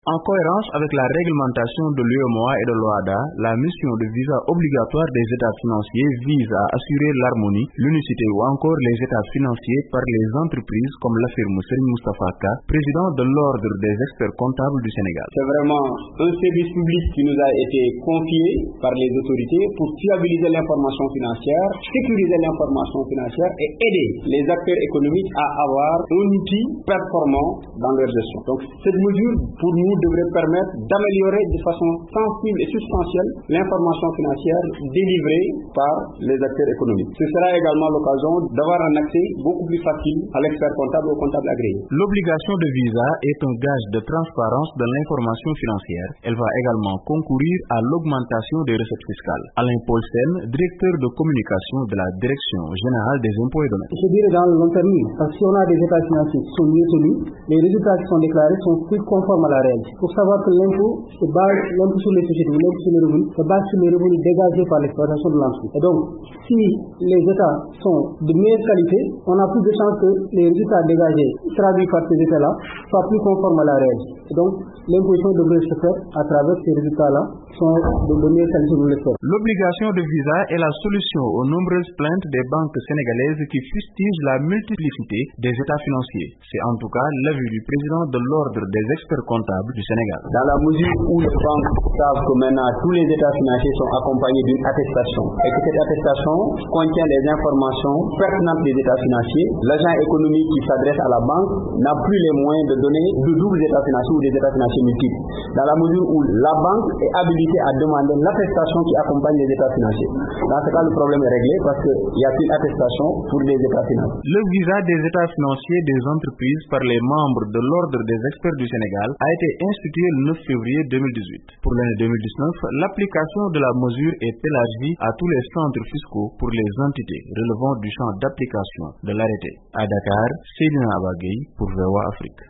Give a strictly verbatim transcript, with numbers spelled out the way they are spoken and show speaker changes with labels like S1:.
S1: En cohérence avec la réglementation de l'U E M O A et de l'O A D A, la mission de visa obligatoire des états financiers vise à assurer l'harmonie, l'unicité ou encore les états financiers par les entreprises, comme l'affirme Serigne Moustapha Ka, président de l'Ordre des experts comptables du Sénégal.
S2: C'est vraiment un service public qui nous a été confié par les autorités pour fiabiliser l'information financière, sécuriser l'information financière et aider les acteurs économiques à avoir un outil performant dans leur gestion. Donc cette mesure, pour nous, devrait permettre d'améliorer de façon sensible et substantielle l'information financière délivrée par les acteurs économiques. Ce sera également l'occasion d'avoir un accès beaucoup plus facile à l'expert comptable ou au comptable agréé.
S1: L'obligation de visa est un gage de transparence de l'information financière. Elle va également concourir à l'augmentation des recettes fiscales. Alain Paul Sen, directeur de communication de la Direction générale des impôts et domaines.
S3: Je dirais dans le long terme, parce que si on a des états financiers qui sont mieux tenus, les résultats qui sont déclarés sont plus conformes à la réalité. Il faut savoir que l'impôt se base, l'impôt sur les sociétés, l'impôt sur les revenus, se base sur les revenus dégagés par l'exploitation de l'entreprise. Et donc, si les états sont de meilleure qualité, on a plus de chances que les résultats dégagés, traduits par ces états-là, soient plus conformes à la réalité. Et donc, l'imposition devrait se faire à travers ces résultats-là, sont de meilleure qualité de l'effort.
S1: L'obligation de visa est la solution aux nombreuses plaintes des banques sénégalaises qui fustigent la multiplicité des états financiers. C'est en tout cas l'avis du président de l'Ordre des experts comptables du Sénégal.
S2: Dans la mesure où les banques savent que maintenant tous les états financiers sont accompagnés d'une attestation et que cette attestation contient les informations pertinentes des états financiers, l'agent économique qui s'adresse à la banque n'a plus les moyens de donner de doubles états financiers ou des états financiers multiples. Dans la mesure où la banque est habilitée à demander l'attestation qui accompagne les états financiers. Dans ce cas, le problème est réglé parce qu'il y a une attestation pour les états financiers.
S1: Le visa des états financiers des entreprises par les membres de l'Ordre des experts du Sénégal a été institué le neuf février deux mille dix-huit. Pour l'année deux mille dix-neuf, l'application de la mesure est élargie à tous les centres fiscaux pour les entités relevant du champ d'application de l'arrêté. À Dakar, Seydina Abagay pour V O A Afrique.